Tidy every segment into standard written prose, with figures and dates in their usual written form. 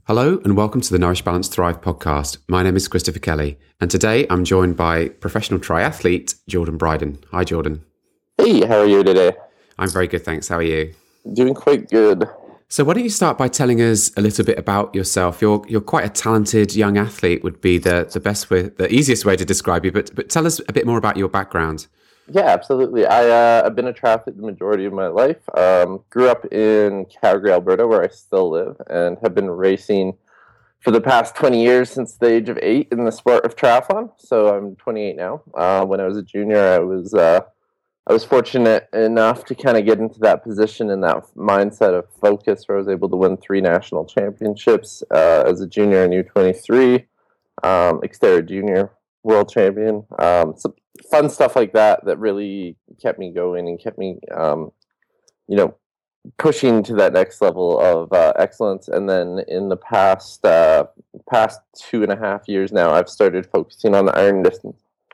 Hello and welcome to the Nourish Balance Thrive podcast. My name is Christopher Kelly and today I'm joined by professional triathlete Jordan Bryden. Hi Jordan. Hey, how are you today? I'm very good, thanks. How are you? Doing quite good. So why don't you start by telling us a little bit about yourself? You're quite a talented young athlete would be the best way, the easiest way to describe you, but tell us a bit more about your background. Yeah, absolutely. I've been a triathlete the majority of my life. Grew up in Calgary, Alberta, where I still live, and have been racing for the past 20 years since the age of 8 in the sport of triathlon. So I'm 28 now. When I was a junior, I was fortunate enough to kind of get into that position and that mindset of focus where I was able to win 3 national championships as a junior in U23, Xterra Junior world champion. Some fun stuff like that really kept me going and kept me, pushing to that next level of excellence. And then in the past 2.5 years now, I've started focusing on the iron distance.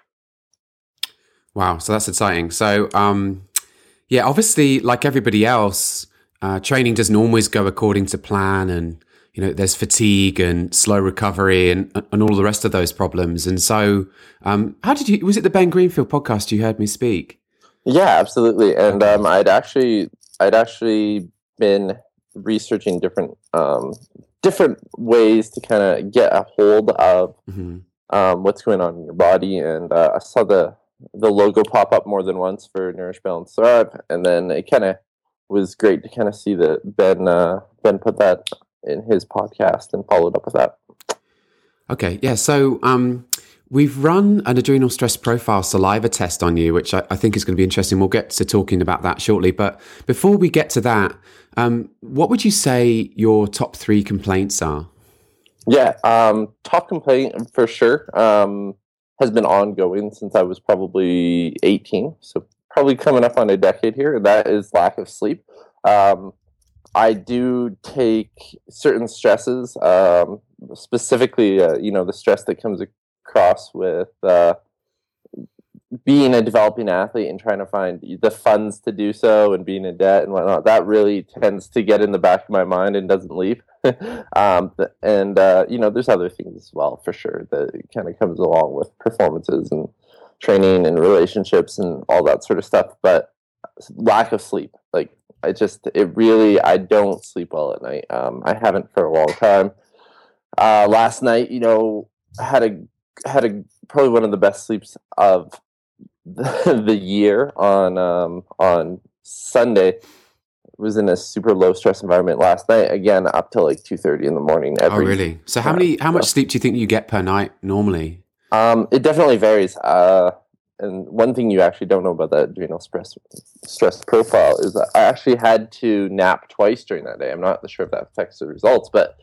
Wow, so that's exciting. So, obviously, like everybody else, training doesn't always go according to plan, and there's fatigue and slow recovery and all the rest of those problems. And so, was it the Ben Greenfield podcast you heard me speak? Yeah, absolutely. And I'd actually been researching different ways to kind of get a hold of what's going on in your body, and I saw the logo pop up more than once for Nourish Balance Thrive, and then it kind of was great to kind of see that Ben put that in his podcast and followed up with that. Okay, yeah. So we've run an adrenal stress profile saliva test on you, which I think is going to be interesting. We'll get to talking about that shortly. But before we get to that, what would you say your top 3 complaints are? Yeah, top complaint for sure has been ongoing since I was probably 18. So probably coming up on a decade here. And that is lack of sleep. I do take certain stresses, specifically, the stress that comes across with being a developing athlete and trying to find the funds to do so and being in debt and whatnot. That really tends to get in the back of my mind and doesn't leave. There's other things as well, for sure, that kind of comes along with performances and training and relationships and all that sort of stuff. But lack of sleep, I don't sleep well at night. I haven't for a long time. Last night, had probably one of the best sleeps of the year on Sunday. Was in a super low stress environment last night, again up till 2:30 in the morning. Oh, really? So how much sleep do you think you get per night normally? It definitely varies. And one thing you actually don't know about that adrenal stress profile is that I actually had to nap twice during that day. I'm not sure if that affects the results, but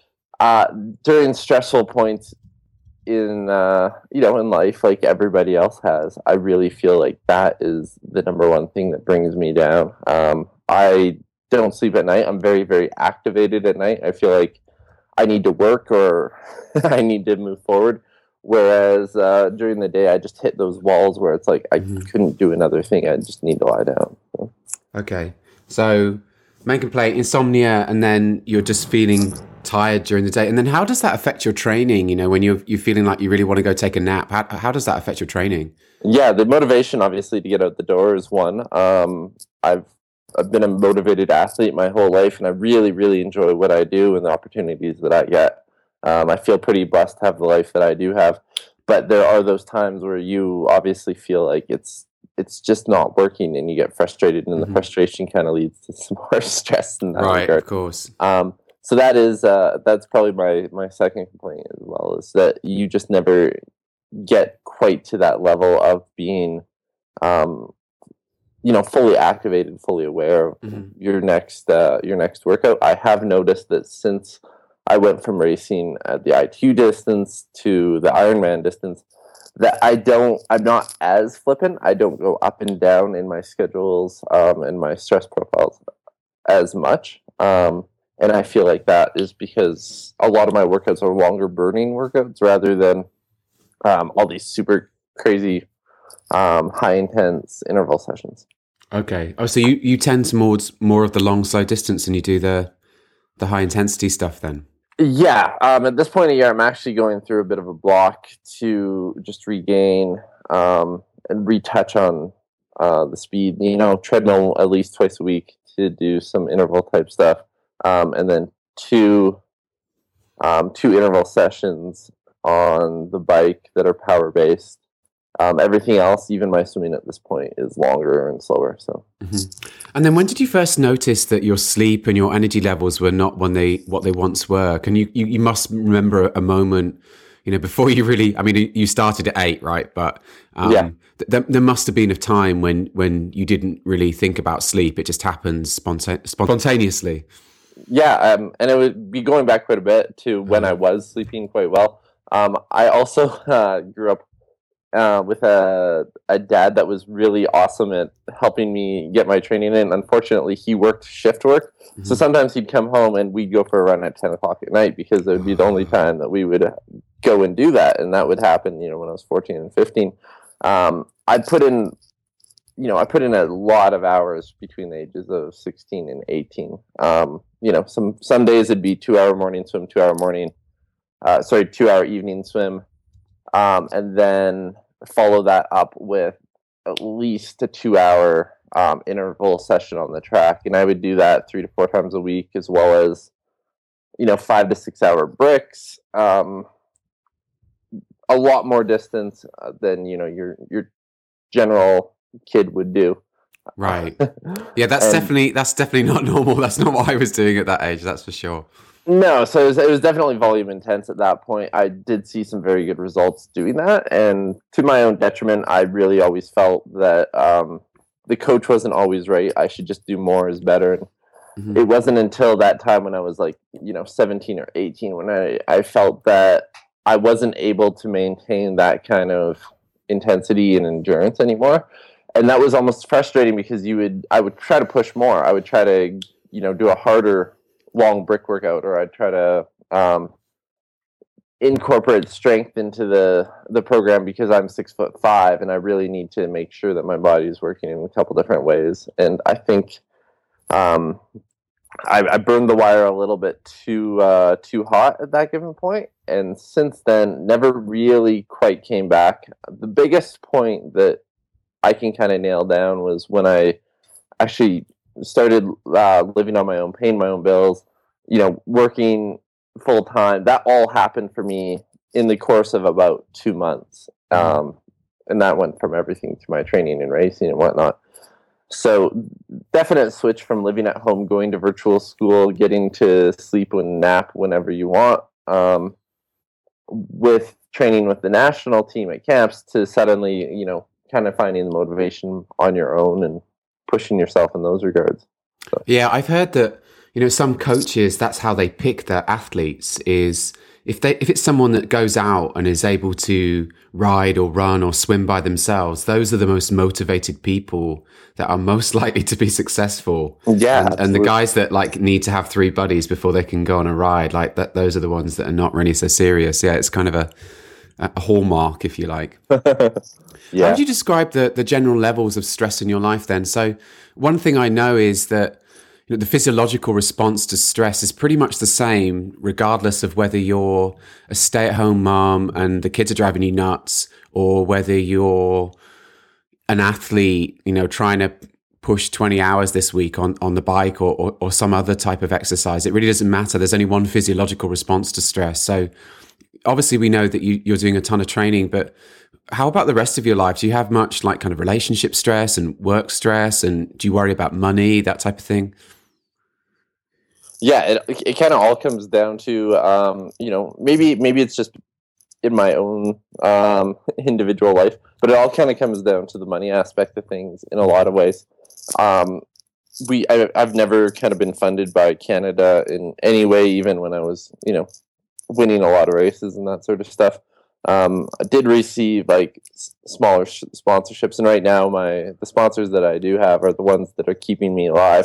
during stressful points in life, like everybody else has, I really feel like that is the number one thing that brings me down. I don't sleep at night. I'm very, very activated at night. I feel like I need to work or I need to move forward. Whereas during the day, I just hit those walls where it's like I couldn't do another thing. I just need to lie down. So. Okay. So main complaint, insomnia, and then you're just feeling tired during the day. And then how does that affect your training? When you're feeling like you really want to go take a nap, how does that affect your training? Yeah, the motivation, obviously, to get out the door is one. I've been a motivated athlete my whole life, and I really, really enjoy what I do and the opportunities that I get. I feel pretty blessed to have the life that I do have, but there are those times where you obviously feel like it's just not working, and you get frustrated, and the frustration kind of leads to some more stress in that regard. Right, of course. So that's probably my second complaint as well, is that you just never get quite to that level of being, fully activated, fully aware of your next workout. I have noticed that since I went from racing at the ITU distance to the Ironman distance, that I'm not as flippant. I don't go up and down in my schedules and my stress profiles as much. And I feel like that is because a lot of my workouts are longer burning workouts rather than all these super crazy high intense interval sessions. Okay. Oh, so you tend towards more of the long slow distance than you do the high intensity stuff then? Yeah, at this point of year, I'm actually going through a bit of a block to just regain and retouch on the speed. Treadmill at least twice a week to do some interval type stuff, and then two interval sessions on the bike that are power based. Everything else, even my swimming at this point, is longer and slower. So, And then when did you first notice that your sleep and your energy levels were not what they once were? Can you must remember a moment, before you really, I mean, you started at 8, right? But yeah. there must have been a time when you didn't really think about sleep. It just happens spontaneously. Yeah, and it would be going back quite a bit to when I was sleeping quite well. I also grew up with a dad that was really awesome at helping me get my training in. Unfortunately, he worked shift work, so sometimes he'd come home and we'd go for a run at 10 o'clock at night because it would be the only time that we would go and do that, and that would happen, when I was 14 and 15. I put in a lot of hours between the ages of 16 and 18. Some days it'd be 2 hour morning swim, 2 hour 2 hour evening swim, and then follow that up with at least a 2 hour interval session on the track. And I would do that 3 to 4 times a week, as well as 5 to 6 hour bricks. A lot more distance than your general kid would do. Right. Yeah, that's definitely not normal. That's not what I was doing at that age, that's for sure. No, so it was definitely volume intense at that point. I did see some very good results doing that, and to my own detriment, I really always felt that the coach wasn't always right. I should just do more is better. And it wasn't until that time when I was 17 or 18 when I felt that I wasn't able to maintain that kind of intensity and endurance anymore. And that was almost frustrating because I would try to push more. I would try to, do a harder long brick workout, or I'd try to incorporate strength into the program because I'm 6'5" and I really need to make sure that my body is working in a couple different ways. And I think I burned the wire a little bit too hot at that given point, and since then never really quite came back. The biggest point that I can kind of nail down was when I actually started living on my own, paying my own bills, working full time. That all happened for me in the course of about 2 months. And that went from everything to my training and racing and whatnot. So definite switch from living at home, going to virtual school, getting to sleep and nap whenever you want, with training with the national team at camps, to suddenly, kind of finding the motivation on your own and pushing yourself in those regards. So. Yeah, I've heard that, some coaches, that's how they pick their athletes, is if it's someone that goes out and is able to ride or run or swim by themselves, those are the most motivated people that are most likely to be successful. Yeah. And the guys that need to have 3 buddies before they can go on a ride, those are the ones that are not really so serious. Yeah, it's kind of a hallmark, if you like. Yeah. How would you describe the general levels of stress in your life then? So one thing I know is that the physiological response to stress is pretty much the same, regardless of whether you're a stay-at-home mom and the kids are driving you nuts, or whether you're an athlete, trying to push 20 hours this week on the bike or some other type of exercise. It really doesn't matter. There's only one physiological response to stress. So obviously we know that you're doing a ton of training, but how about the rest of your life? Do you have much kind of relationship stress and work stress, and do you worry about money, that type of thing? Yeah, it kind of all comes down to, maybe it's just in my own individual life, but it all kind of comes down to the money aspect of things in a lot of ways. I've never kind of been funded by Canada in any way, even when I was, winning a lot of races and that sort of stuff. I did receive smaller sponsorships, and right now the sponsors that I do have are the ones that are keeping me alive.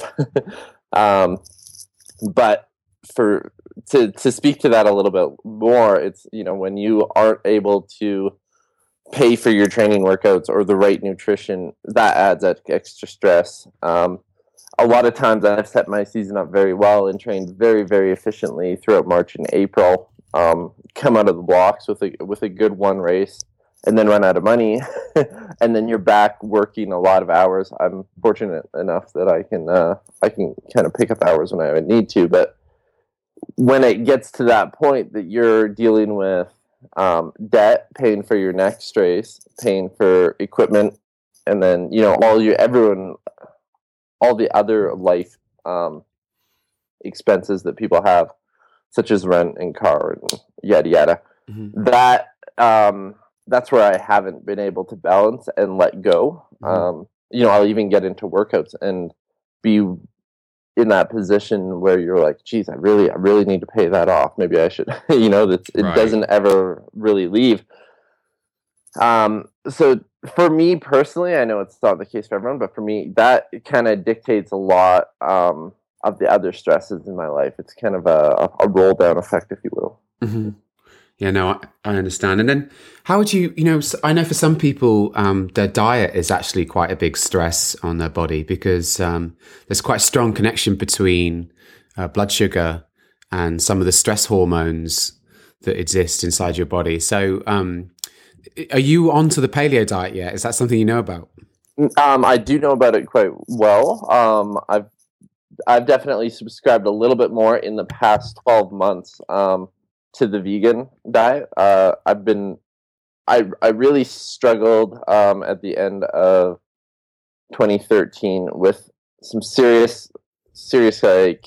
But to speak to that a little bit more, it's, when you aren't able to pay for your training workouts or the right nutrition, that adds extra stress. a lot of times I've set my season up very well and trained very, very efficiently throughout March and April. Come out of the blocks with a good one race, and then run out of money, and then you're back working a lot of hours. I'm fortunate enough that I can kind of pick up hours when I need to, but when it gets to that point that you're dealing with debt, paying for your next race, paying for equipment, and then all the other life expenses that people have, such as rent and car and yada yada. Mm-hmm. That's where I haven't been able to balance and let go. Mm-hmm. I'll even get into workouts and be in that position where you're like, geez, I really need to pay that off. Maybe I should, it right. Doesn't ever really leave. So for me personally, I know it's not the case for everyone, but for me, that kind of dictates a lot of the other stresses in my life. It's kind of a roll down effect, if you will. Mm-hmm. Yeah, no, I understand. And then how would you, I know for some people, their diet is actually quite a big stress on their body because there's quite a strong connection between blood sugar and some of the stress hormones that exist inside your body. So are you onto the paleo diet yet? Is that something you know about? I do know about it quite well. I've definitely subscribed a little bit more in the past 12 months. To the vegan diet. I really struggled at the end of 2013 with some serious like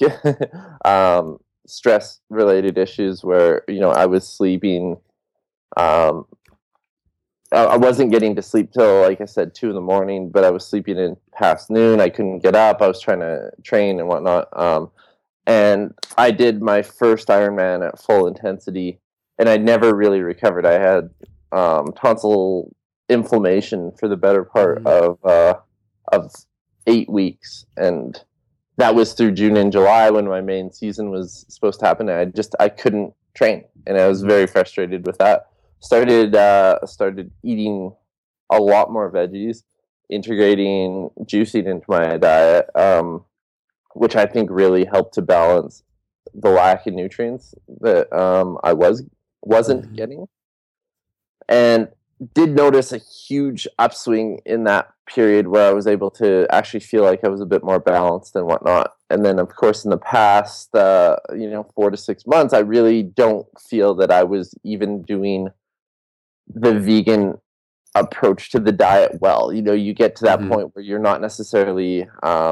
stress related issues where I was sleeping. I wasn't getting to sleep till, like I said, 2 a.m, but I was sleeping in past noon. I couldn't get up. I was trying to train and whatnot. And I did my first Ironman at full intensity, and I never really recovered. I had tonsil inflammation for the better part of 8 weeks, and that was through June and July when my main season was supposed to happen. I couldn't train, and I was very frustrated with that. Started eating a lot more veggies, integrating juicing into my diet. Which I think really helped to balance the lack of nutrients that I wasn't getting, and did notice a huge upswing in that period where I was able to actually feel like I was a bit more balanced and whatnot. And then, of course, in the past 4 to 6 months, I really don't feel that I was even doing the vegan approach to the diet well. You get to that point where you're not necessarily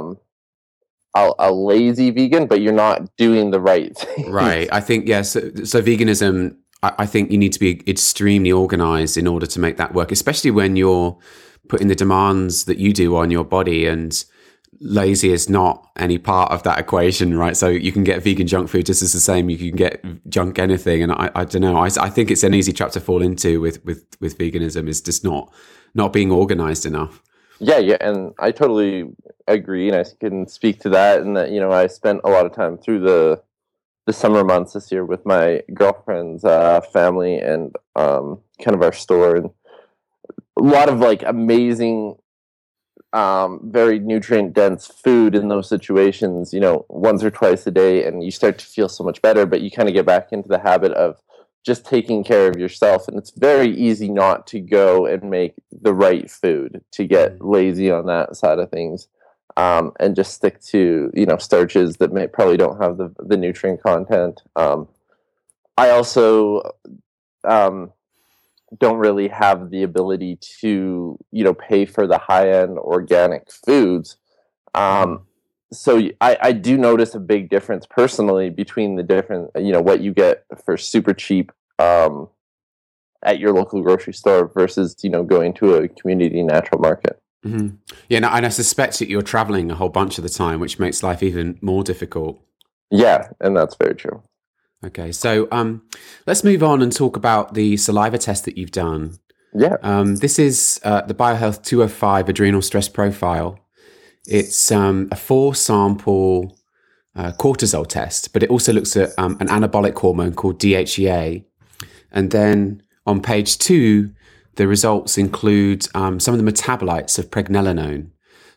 a lazy vegan, but you're not doing the right thing. Right. I think, yes. So veganism, I think you need to be extremely organized in order to make that work, especially when you're putting the demands that you do on your body, and lazy is not any part of that equation, right? So you can get vegan junk food just as the same. You can get junk anything. And I don't know. I think it's an easy trap to fall into with veganism, is just not being organized enough. Yeah, and I totally agree, and I can speak to that. And that I spent a lot of time through the summer months this year with my girlfriend's family and kind of our store, and a lot of like amazing, very nutrient dense food in those situations. Once or twice a day, and you start to feel so much better. But you kind of get back into the habit of just taking care of yourself, and it's very easy not to go and make the right food, to get lazy on that side of things, and just stick to starches that probably don't have the nutrient content. I also don't really have the ability to pay for the high end organic foods. So I do notice a big difference personally between the different, what you get for super cheap at your local grocery store versus, going to a community natural market. Mm-hmm. Yeah, and I suspect that you're traveling a whole bunch of the time, which makes life even more difficult. Yeah, and that's very true. Okay, so let's move on and talk about the saliva test that you've done. Yeah. This is the BioHealth 205 Adrenal Stress Profile. It's a 4-sample cortisol test, but it also looks at an anabolic hormone called DHEA. And then on page 2, the results include some of the metabolites of pregnenolone.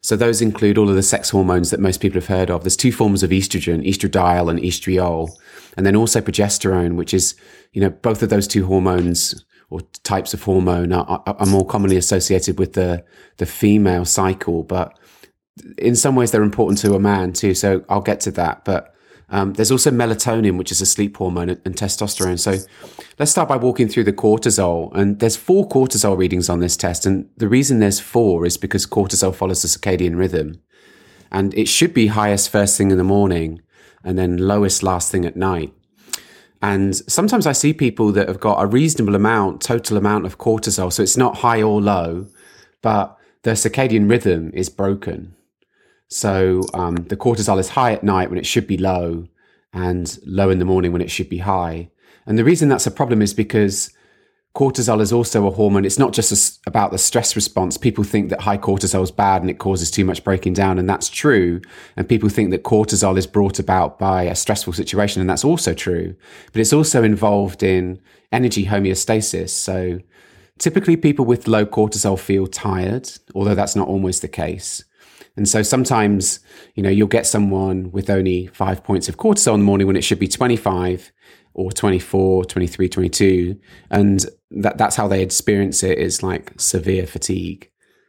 So those include all of the sex hormones that most people have heard of. There's two forms of estrogen, estradiol and estriol, and then also progesterone, which is, both of those two hormones or types of hormone are more commonly associated with the female cycle, but in some ways they're important to a man too. So I'll get to that. But there's also melatonin, which is a sleep hormone, and testosterone. So let's start by walking through the cortisol. And there's 4 cortisol readings on this test. And the reason there's 4 is because cortisol follows the circadian rhythm. And it should be highest first thing in the morning and then lowest last thing at night. And sometimes I see people that have got a reasonable total amount of cortisol. So it's not high or low, but their circadian rhythm is broken. So the cortisol is high at night when it should be low, and low in the morning when it should be high. And the reason that's a problem is because cortisol is also a hormone. It's not just about the stress response. People think that high cortisol is bad and it causes too much breaking down, and that's true. And people think that cortisol is brought about by a stressful situation, and that's also true. But it's also involved in energy homeostasis. So typically people with low cortisol feel tired, although that's not always the case. And so sometimes, you'll get someone with only 5 points of cortisol in the morning when it should be 25 or 24, 23, 22. And that's how they experience it, is like severe fatigue.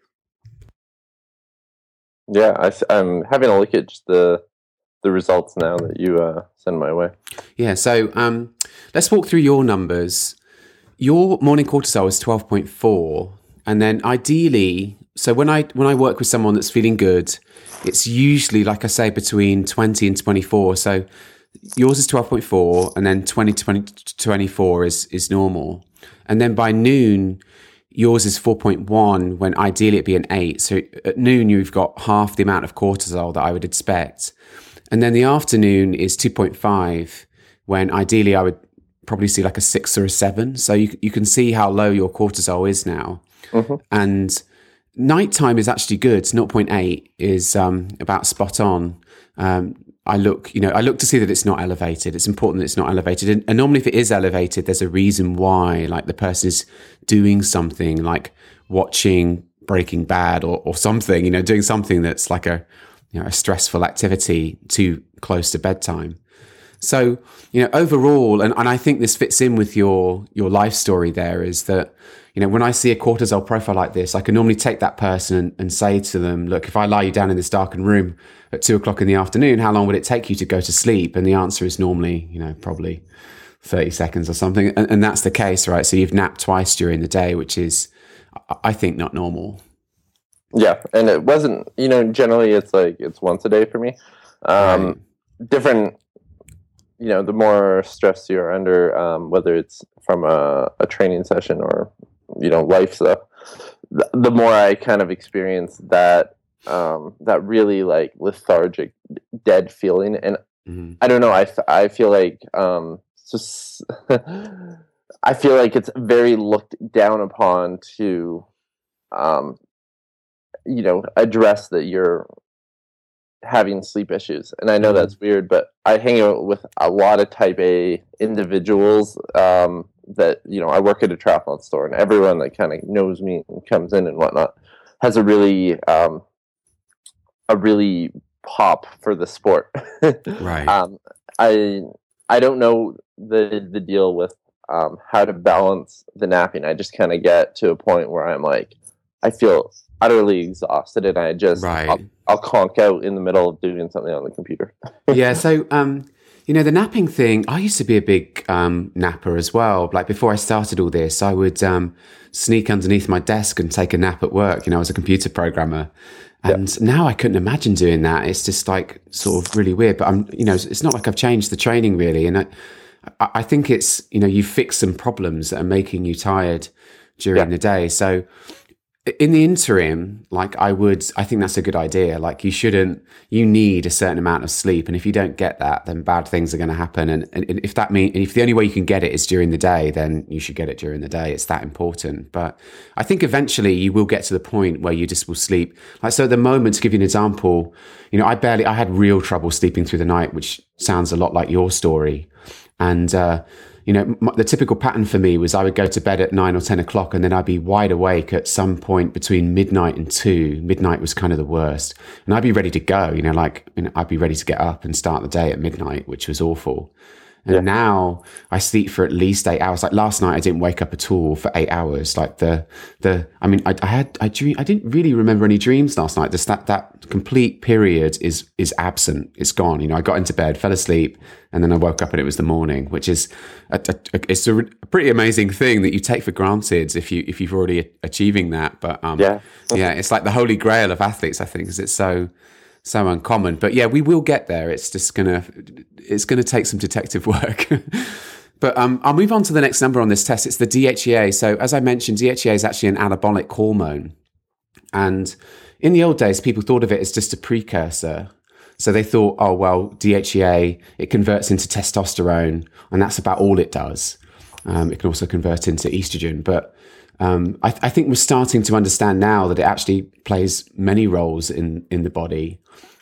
Yeah, I'm having a look at just the results now that you send my way. Yeah, so let's walk through your numbers. Your morning cortisol is 12.4. And then ideally, so when I work with someone that's feeling good, it's usually, like I say, between 20 and 24. So yours is 12.4, and then 20 to 24 is normal. And then by noon, yours is 4.1, when ideally it'd be an 8. So at noon, you've got half the amount of cortisol that I would expect. And then the afternoon is 2.5, when ideally I would probably see like a 6 or a 7. So you can see how low your cortisol is now. Mm-hmm. And nighttime is actually good. 0.8 is about spot on. I look to see that it's not elevated. It's important that it's not elevated. And normally if it is elevated, there's a reason why, like the person is doing something like watching Breaking Bad or something, doing something that's like a stressful activity too close to bedtime. So, overall, and I think this fits in with your life story there, is that, when I see a cortisol profile like this, I can normally take that person and say to them, look, if I lie you down in this darkened room at 2:00 in the afternoon, how long would it take you to go to sleep? And the answer is normally, probably 30 seconds or something. And that's the case, right? So you've napped twice during the day, which is, I think, not normal. Yeah. And it wasn't, generally it's once a day for me. Right. Different, the more stress you're under, whether it's from a training session or, life stuff, the more I kind of experience that really like lethargic, dead feeling. And mm-hmm. I don't know, I feel like, I feel like it's very looked down upon to, address that you're having sleep issues. And I know that's weird, but I hang out with a lot of type A individuals that, I work at a triathlon store, and everyone that kind of knows me and comes in and whatnot has a really pop for the sport. Right. I don't know the deal with how to balance the napping. I just kind of get to a point where I'm like, I feel utterly exhausted, and I just I'll conk out in the middle of doing something on the computer. Yeah, so the napping thing, I used to be a big napper as well. Like before I started all this, I would sneak underneath my desk and take a nap at work. I was a computer programmer. And now I couldn't imagine doing that. It's just like sort of really weird. But it's not like I've changed the training really. And I think it's, you fix some problems that are making you tired during the day. So in the interim, like I think that's a good idea. Like you need a certain amount of sleep. And if you don't get that, then bad things are going to happen. And if the only way you can get it is during the day, then you should get it during the day. It's that important. But I think eventually you will get to the point where you just will sleep. Like, so at the moment, to give you an example, I had real trouble sleeping through the night, which sounds a lot like your story. And, the typical pattern for me was I would go to bed at 9 or 10 o'clock, and then I'd be wide awake at some point between midnight and 2. Midnight was kind of the worst. And I'd be ready to go, I'd be ready to get up and start the day at midnight, which was awful. And now I sleep for at least 8 hours. Like last night, I didn't wake up at all for 8 hours. Like I didn't really remember any dreams last night. Just that complete period is absent. It's gone. I got into bed, fell asleep, and then I woke up and it was the morning, which is it's a pretty amazing thing that you take for granted if you've already achieving that. But it's like the holy grail of athletes, I think, because it's so uncommon. But yeah, we will get there. It's just gonna take some detective work. But I'll move on to the next number on this test. It's the DHEA. So as I mentioned, DHEA is actually an anabolic hormone. And in the old days, people thought of it as just a precursor. So they thought, oh, well, DHEA, it converts into testosterone, and that's about all it does. It can also convert into estrogen. But I think we're starting to understand now that it actually plays many roles in the body.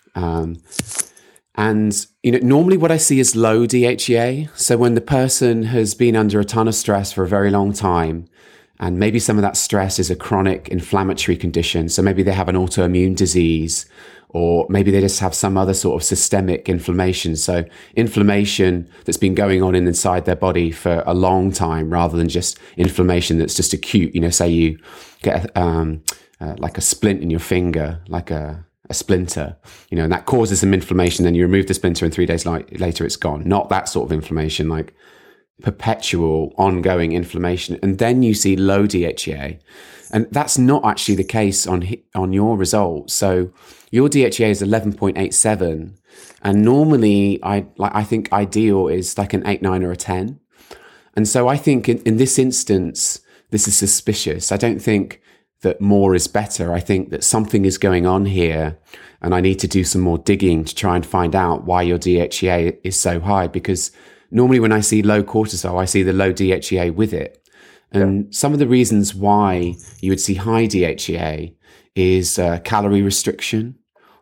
And normally what I see is low DHEA. So when the person has been under a ton of stress for a very long time, and maybe some of that stress is a chronic inflammatory condition. So maybe they have an autoimmune disease, or maybe they just have some other sort of systemic inflammation. So inflammation that's been going on inside their body for a long time, rather than just inflammation that's just acute. Say you get like a splint in your finger, like a splinter, and that causes some inflammation. Then you remove the splinter and 3 days later it's gone. Not that sort of inflammation, like perpetual ongoing inflammation. And then you see low DHEA. And that's not actually the case on your results. So your DHEA is 11.87. And normally I think ideal is like an 8, 9 or a 10. And so I think in this instance, this is suspicious. I don't think that more is better. I think that something is going on here, and I need to do some more digging to try and find out why your DHEA is so high, because normally when I see low cortisol, I see the low DHEA with it. And some of the reasons why you would see high DHEA is calorie restriction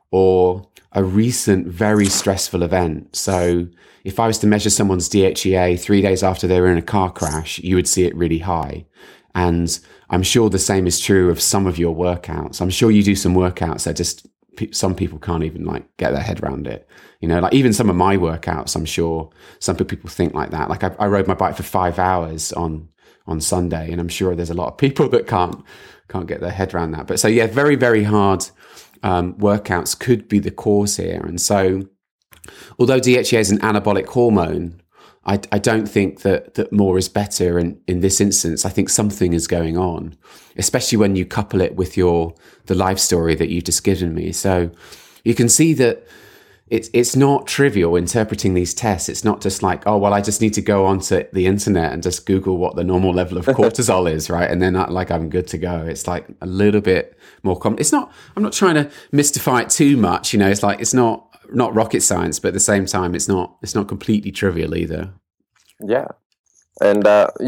or a recent very stressful event. So if I was to measure someone's DHEA 3 days after they were in a car crash, you would see it really high. And I'm sure the same is true of some of your workouts. I'm sure you do some workouts that just some people can't even get their head around it. Like even some of my workouts, I'm sure some people think like that. Like I rode my bike for 5 hours on Sunday, and I'm sure there's a lot of people that can't get their head around that. But so yeah, very, very hard workouts could be the cause here. And so although DHEA is an anabolic hormone, I don't think that more is better in this instance. I think something is going on, especially when you couple it with the life story that you've just given me. So you can see that it's not trivial interpreting these tests. It's not just like, oh, well, I just need to go onto the internet and just Google what the normal level of cortisol is, right? And then I'm good to go. It's like a little bit more common. I'm not trying to mystify it too much. It's like, it's not rocket science, but at the same time, it's not completely trivial either. Yeah. And,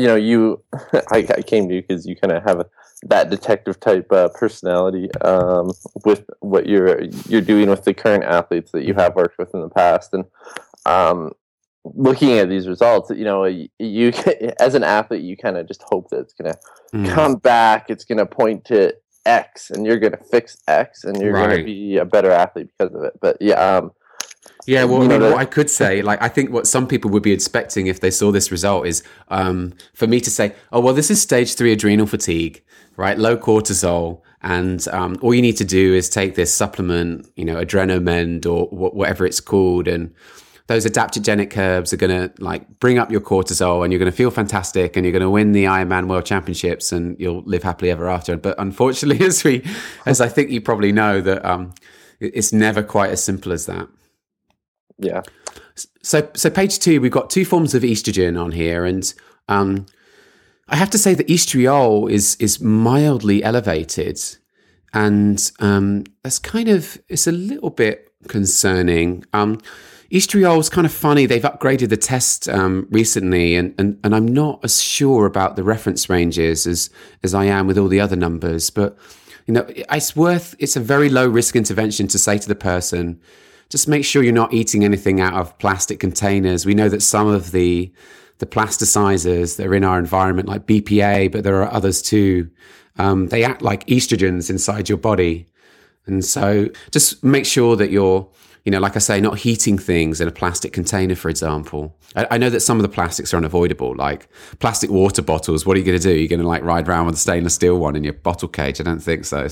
I came to you because you kind of have that detective type personality with what you're doing with the current athletes that you have worked with in the past. And looking at these results, you as an athlete, you kind of just hope that it's going to come back. It's going to point to X, and you're going to fix X, and you're going to be a better athlete because of it. But yeah. Yeah, well, what I could say, I think what some people would be expecting if they saw this result is for me to say, oh, well, this is stage 3 adrenal fatigue, right? Low cortisol. And all you need to do is take this supplement, Adrenomend or whatever it's called. And those adaptogenic herbs are going to bring up your cortisol, and you're going to feel fantastic, and you're going to win the Ironman World Championships, and you'll live happily ever after. But unfortunately, as I think you probably know, that it's never quite as simple as that. Yeah. So page 2, we've got 2 forms of estrogen on here, and I have to say that estriol is mildly elevated, and that's it's a little bit concerning. Estriol is kind of funny. They've upgraded the test recently, and I'm not as sure about the reference ranges as I am with all the other numbers, but it's a very low risk intervention to say to the person, just make sure you're not eating anything out of plastic containers. We know that some of the plasticizers that are in our environment, like BPA, but there are others too, they act like estrogens inside your body. And so just make sure that you're, like I say, not heating things in a plastic container, for example. I know that some of the plastics are unavoidable, like plastic water bottles. What are you going to do? You're going to ride around with a stainless steel one in your bottle cage? I don't think so.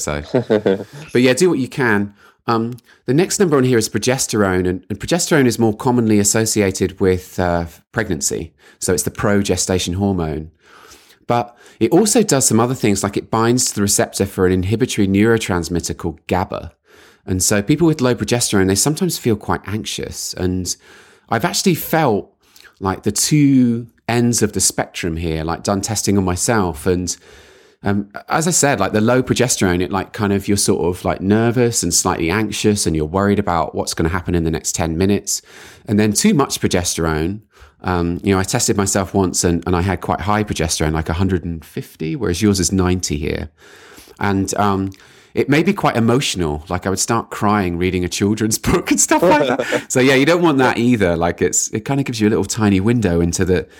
But yeah, do what you can. The next number on here is progesterone, and progesterone is more commonly associated with pregnancy. So it's the progestation hormone. But it also does some other things, like it binds to the receptor for an inhibitory neurotransmitter called GABA. And so people with low progesterone, they sometimes feel quite anxious. And I've actually felt like the two ends of the spectrum here, like done testing on myself. And as I said, like the low progesterone, it you're sort of like nervous and slightly anxious, and you're worried about what's going to happen in the next 10 minutes. And then too much progesterone, I tested myself once and I had quite high progesterone, like 150, whereas yours is 90 here. And it made me quite emotional. Like I would start crying reading a children's book and stuff like that. So yeah, you don't want that either. Like it kind of gives you a little tiny window into the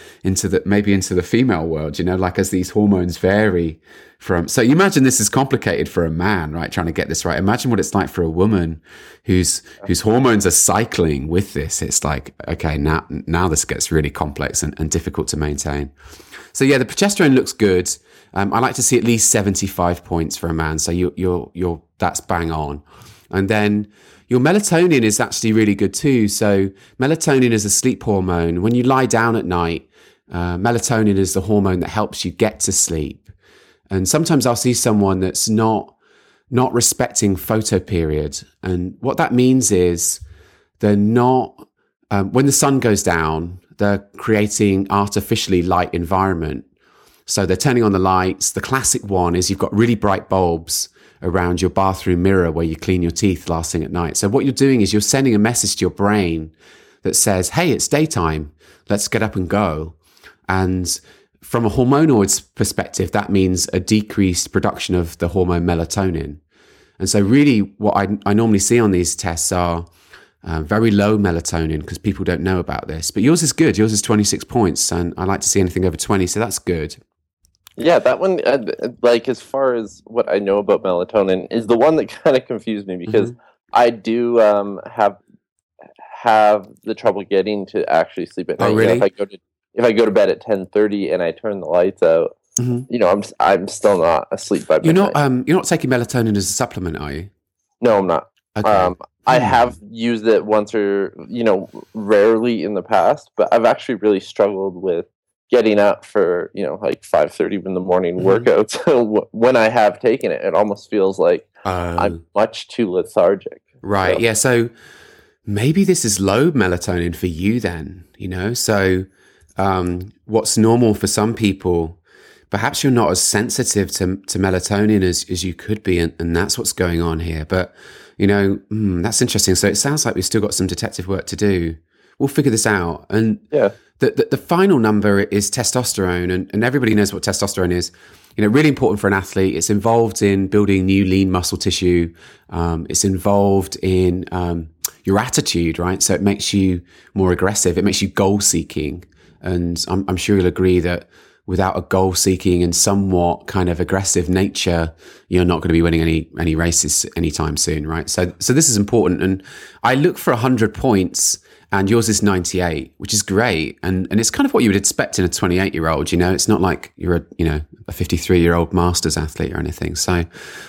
female world, like as these hormones vary so you imagine this is complicated for a man, right? Trying to get this right. Imagine what it's like for a woman whose hormones are cycling with this. It's like, okay, now this gets really complex and difficult to maintain. So yeah, the progesterone looks good. I like to see at least 75 points for a man. So you're that's bang on. And then your melatonin is actually really good too. So melatonin is a sleep hormone. When you lie down at night, melatonin is the hormone that helps you get to sleep. And sometimes I'll see someone that's not respecting photoperiod. And what that means is they're not, when the sun goes down, they're creating artificially light environment. So they're turning on the lights. The classic one is you've got really bright bulbs around your bathroom mirror where you clean your teeth last thing at night. So what you're doing is you're sending a message to your brain that says, hey, it's daytime. Let's get up and go. And from a hormonal perspective, that means a decreased production of the hormone melatonin. And so really what I normally see on these tests are very low melatonin, because people don't know about this. But yours is good. Yours is 26 points, and I like to see anything over 20, so that's good. Yeah, that one, as far as what I know about melatonin, is the one that kind of confused me, because I do have the trouble getting to actually sleep at night. Oh, really? If I go to bed at 10:30 and I turn the lights out, I'm still not asleep by midnight. You're not taking melatonin as a supplement, are you? No, I'm not. Okay. I have used it once or rarely in the past, but I've actually really struggled with getting up for 5:30 in the morning workouts. When I have taken it, it almost feels like I'm much too lethargic. Right. So. Yeah. So maybe this is low melatonin for you then. So what's normal for some people, perhaps you're not as sensitive to melatonin as you could be, and that's what's going on here. But that's interesting. So it sounds like we've still got some detective work to do. We'll figure this out. And yeah. The final number is testosterone, and everybody knows what testosterone is. Really important for an athlete. It's involved in building new lean muscle tissue. It's involved in your attitude, right? So it makes you more aggressive. It makes you goal seeking. And I'm sure you'll agree that without a goal seeking and somewhat kind of aggressive nature, you're not going to be winning any races anytime soon, right? So this is important. And I look for 100 points, and yours is 98, which is great. And it's kind of what you would expect in a 28-year-old, It's not like you're a 53-year-old masters athlete or anything. So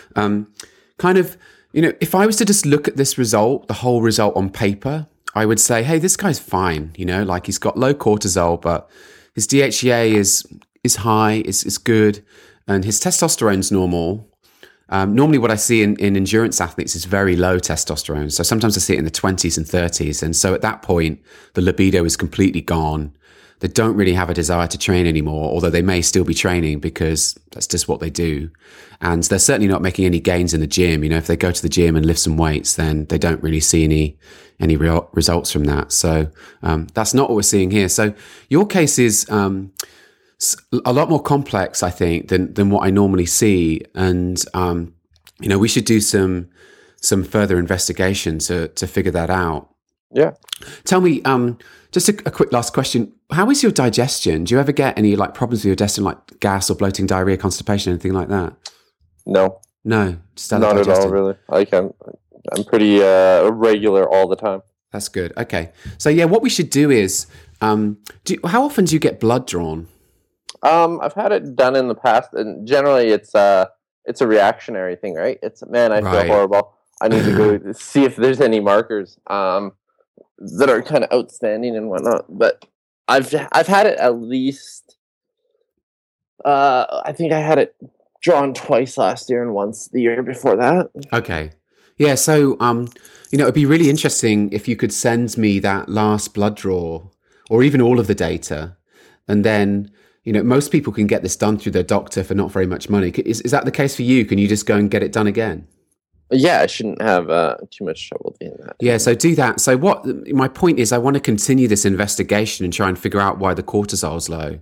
if I was to just look at this result, the whole result on paper, I would say, hey, this guy's fine, like he's got low cortisol, but his DHEA is high, is good, and his testosterone's normal. Normally what I see in endurance athletes is very low testosterone. So sometimes I see it in the 20s and 30s. And so at that point, the libido is completely gone. They don't really have a desire to train anymore, although they may still be training because that's just what they do. And they're certainly not making any gains in the gym. If they go to the gym and lift some weights, then they don't really see any real results from that. So that's not what we're seeing here. So your case is a lot more complex, I think, than what I normally see. And we should do some some further investigation to figure that out. Yeah. Tell me, just a quick last question. How is your digestion? Do you ever get any like problems with your digestion, like gas or bloating, diarrhea, constipation, anything like that? No. No, stellar not digestion. at all, really. I'm pretty regular all the time. That's good. Okay. So yeah, what we should do is, how often do you get blood drawn? I've had it done in the past, and generally it's a reactionary thing, right? It's, man, I feel horrible. I need to go see if there's any markers that are kind of outstanding and whatnot. But I've had it at least. I think I had it drawn twice last year and once the year before that. Okay. Yeah. So it'd be really interesting if you could send me that last blood draw, or even all of the data, and then. Most people can get this done through their doctor for not very much money. Is that the case for you? Can you just go and get it done again? Yeah, I shouldn't have too much trouble doing that. Yeah, so do that. So my point is, I want to continue this investigation and try and figure out why the cortisol's low.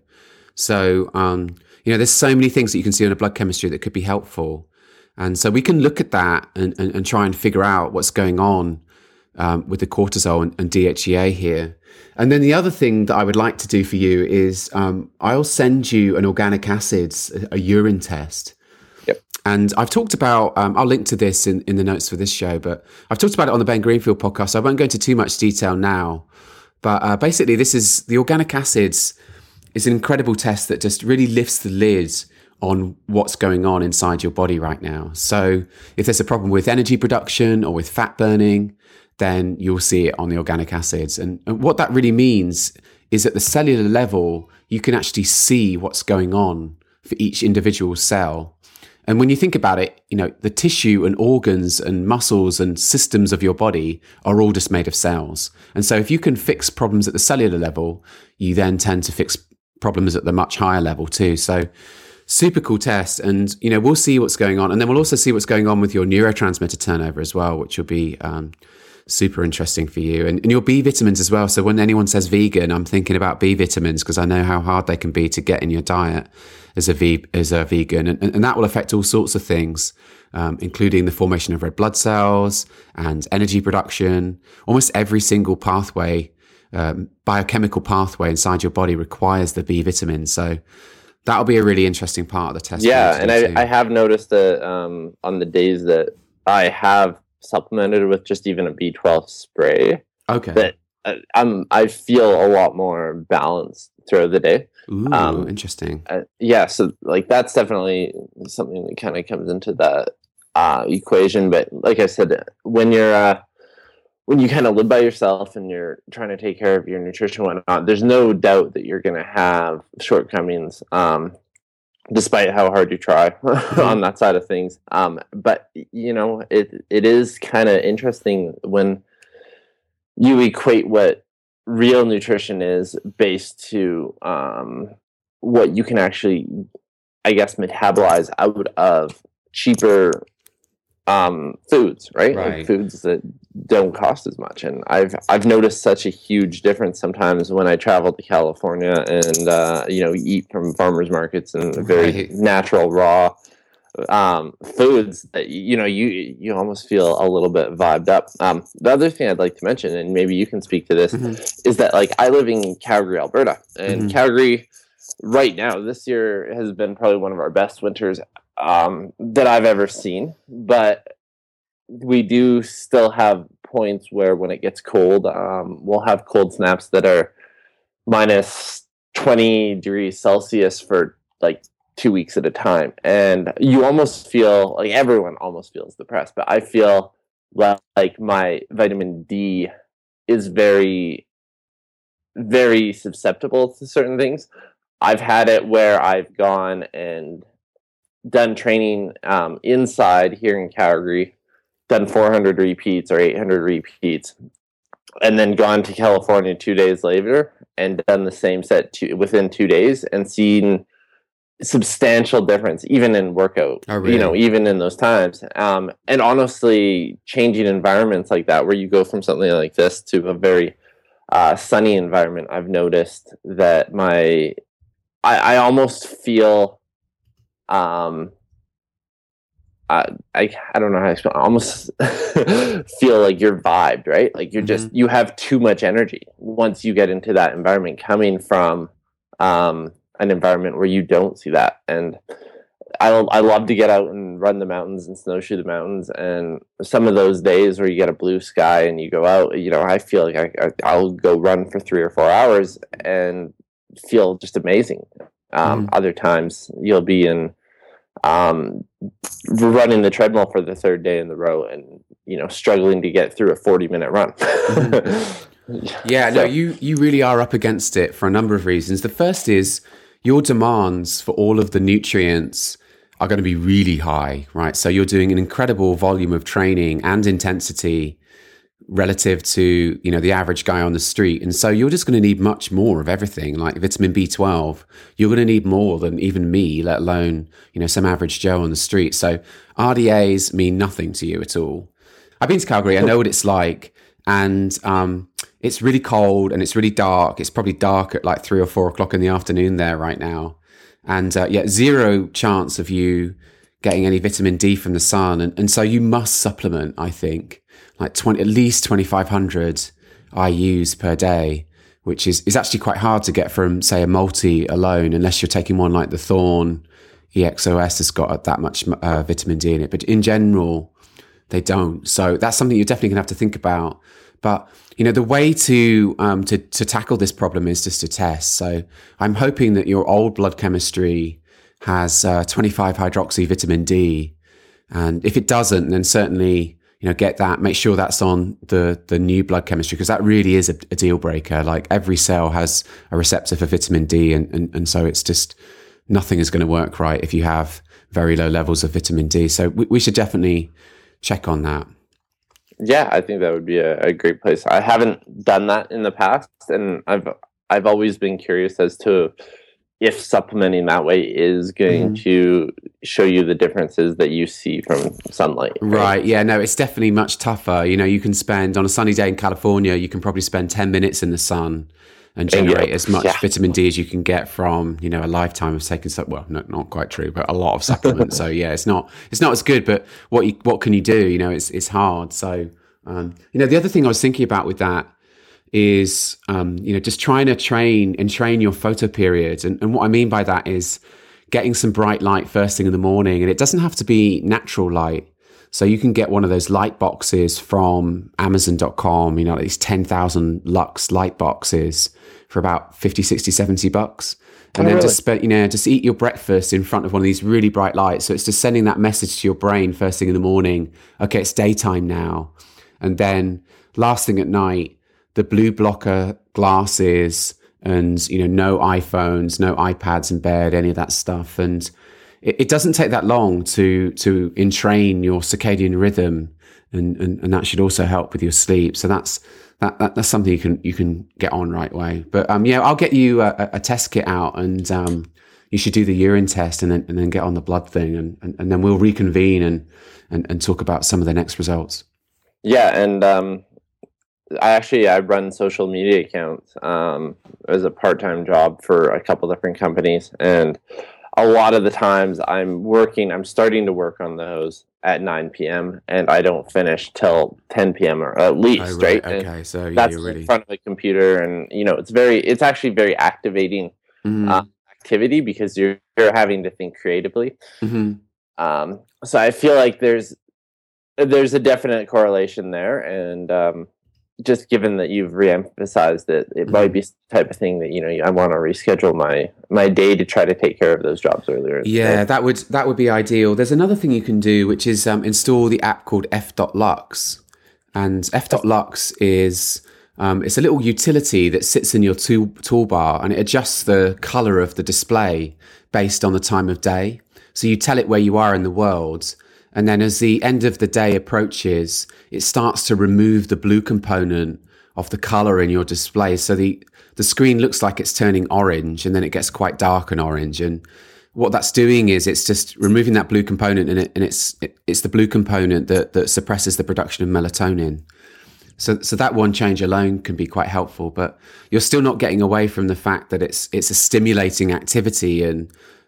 So, there's so many things that you can see on a blood chemistry that could be helpful. And so we can look at that and try and figure out what's going on with the cortisol and DHEA here. And then the other thing that I would like to do for you is I'll send you an organic acids, a urine test. Yep. And I've talked about, I'll link to this in the notes for this show, but I've talked about it on the Ben Greenfield podcast, so I won't go into too much detail now. But basically, the organic acids is an incredible test that just really lifts the lid on what's going on inside your body right now. So if there's a problem with energy production or with fat burning, then you'll see it on the organic acids. And what that really means is at the cellular level, you can actually see what's going on for each individual cell. And when you think about it, the tissue and organs and muscles and systems of your body are all just made of cells. And so if you can fix problems at the cellular level, you then tend to fix problems at the much higher level too. So super cool test. And, we'll see what's going on. And then we'll also see what's going on with your neurotransmitter turnover as well, which will be super interesting for you, and your B vitamins as well. So when anyone says vegan, I'm thinking about B vitamins because I know how hard they can be to get in your diet as a vegan, and that will affect all sorts of things, including the formation of red blood cells and energy production. Almost every single pathway, biochemical pathway inside your body requires the B vitamins. So that'll be a really interesting part of the test. Yeah, and I have noticed that on the days that I have supplemented with just even a B12 spray. Okay. That I feel a lot more balanced throughout the day. Ooh, interesting. So like that's definitely something that kind of comes into that equation. But like I said, when you kind of live by yourself and you're trying to take care of your nutrition and whatnot, there's no doubt that you're going to have shortcomings. Despite how hard you try on that side of things. But, it is kind of interesting when you equate what real nutrition is based to what you can actually, I guess, metabolize out of cheaper foods, right? Like foods that don't cost as much. And I've noticed such a huge difference sometimes when I travel to California and eat from farmers markets and very natural raw foods that you almost feel a little bit vibed up. The other thing I'd like to mention, and maybe you can speak to this, is that like I live in Calgary, Alberta, and Calgary right now this year has been probably one of our best winters that I've ever seen, but we do still have points where when it gets cold, we'll have cold snaps that are minus 20 degrees Celsius for like 2 weeks at a time. And you almost feel like everyone almost feels depressed, but I feel like my vitamin D is very, very susceptible to certain things. I've had it where I've gone and done training inside here in Calgary, done 400 repeats or 800 repeats, and then gone to California 2 days later and done the same set within 2 days and seen substantial difference even in workout. Oh, really? Even in those times. And honestly, changing environments like that where you go from something like this to a very sunny environment, I've noticed that I almost feel I don't know how to explain. I almost feel like you're vibed, right? Like you have too much energy once you get into that environment, coming from an environment where you don't see that. And I love to get out and run the mountains and snowshoe the mountains. And some of those days where you get a blue sky and you go out, I feel like I'll go run for 3 or 4 hours and feel just amazing. Other times you'll be in running the treadmill for the third day in the row and struggling to get through a 40-minute run. Yeah, no, you really are up against it for a number of reasons. The first is your demands for all of the nutrients are going to be really high, right? So you're doing an incredible volume of training and intensity relative to, the average guy on the street. And so you're just going to need much more of everything, like vitamin B12. You're going to need more than even me, let alone, some average Joe on the street. So RDAs mean nothing to you at all. I've been to Calgary. I know what it's like. And it's really cold and it's really dark. It's probably dark at like 3 or 4 o'clock in the afternoon there right now. And zero chance of you getting any vitamin D from the sun. And so you must supplement, I think, like at least 2,500 IUs per day, which is actually quite hard to get from, say, a multi alone, unless you're taking one like the Thorne EXOS has got that much vitamin D in it. But in general, they don't. So that's something you're definitely going to have to think about. But, the way to tackle this problem is just to test. So I'm hoping that your old blood chemistry has 25 hydroxy vitamin D. And if it doesn't, then certainly, get that, make sure that's on the new blood chemistry, because that really is a deal breaker. Like every cell has a receptor for vitamin D. And so it's just, nothing is going to work right if you have very low levels of vitamin D. So we should definitely check on that. Yeah, I think that would be a great place. I haven't done that in the past, and I've always been curious as to if supplementing that way is going to show you the differences that you see from sunlight. Right. Yeah, no, it's definitely much tougher. You can spend, on a sunny day in California, you can probably spend 10 minutes in the sun and generate as much vitamin D as you can get from, a lifetime of taking well, not quite true, but a lot of supplements. So yeah, it's not as good, but what can you do? It's hard. So, the other thing I was thinking about with that is, just trying to train your photo periods. And what I mean by that is getting some bright light first thing in the morning. And it doesn't have to be natural light. So you can get one of those light boxes from Amazon.com, these 10,000 lux light boxes for about 50, 60, 70 bucks. And then just eat your breakfast in front of one of these really bright lights. So it's just sending that message to your brain first thing in the morning. Okay, it's daytime now. And then last thing at night, the blue blocker glasses and, no iPhones, no iPads in bed, any of that stuff. And it doesn't take that long to entrain your circadian rhythm, and that should also help with your sleep. So that's something you can get on right away. But I'll get you a test kit out, and you should do the urine test, and then get on the blood thing, and then we'll reconvene and talk about some of the next results. Yeah, and I run social media accounts as a part-time job for a couple different companies, and a lot of the times I'm starting to work on those at 9 p.m. and I don't finish till 10 p.m. or at least, right? Okay, so that's in front of a computer, and it's actually very activating activity, because you're having to think creatively. So I feel like there's a definite correlation there, and just given that you've re-emphasized it might be the type of thing that I want to reschedule my day to try to take care of those jobs earlier. Yeah, that would be ideal. There's another thing you can do, which is install the app called F.Lux, and F.Lux is it's a little utility that sits in your toolbar, and it adjusts the color of the display based on the time of day. So you tell it where you are in the world. And then as the end of the day approaches, it starts to remove the blue component of the color in your display. So the screen looks like it's turning orange, and then it gets quite dark and orange. And what that's doing is it's just removing that blue component, and it's the blue component that suppresses the production of melatonin. So that one change alone can be quite helpful, but you're still not getting away from the fact that it's a stimulating activity, and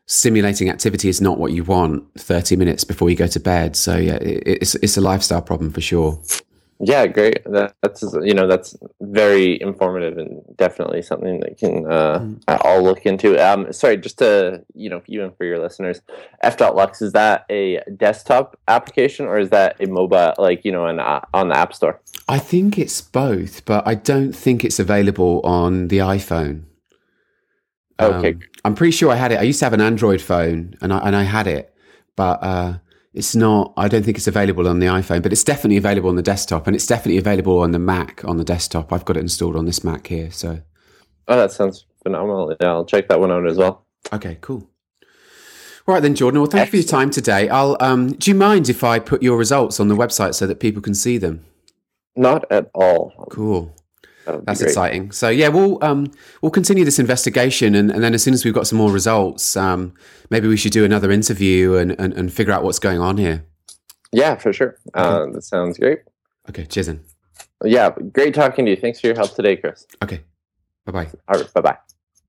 stimulating activity is not what you want 30 minutes before you go to bed. So yeah, it's a lifestyle problem for sure. Yeah, great. That's very informative and definitely something that can I'll look into. Sorry, just to even for your listeners, F.Lux, is that a desktop application or is that a mobile, on the App Store? I think it's both, but I don't think it's available on the iPhone. Okay, I'm pretty sure I had it. I used to have an Android phone, and I had it, but it's not. I don't think it's available on the iPhone, but it's definitely available on the desktop, and it's definitely available on the Mac on the desktop. I've got it installed on this Mac here. So, that sounds phenomenal. Yeah, I'll check that one out as well. Okay, cool. All right then, Jordan. Well, thank you for your time today. I'll. Do you mind if I put your results on the website so that people can see them? Not at all. Cool. That's exciting. So yeah, we'll continue this investigation, and then as soon as we've got some more results, maybe we should do another interview and figure out what's going on here. Yeah, for sure. Okay. That sounds great. Okay, cheers then. Yeah, great talking to you. Thanks for your help today, Chris. Okay, bye-bye. All right, bye-bye.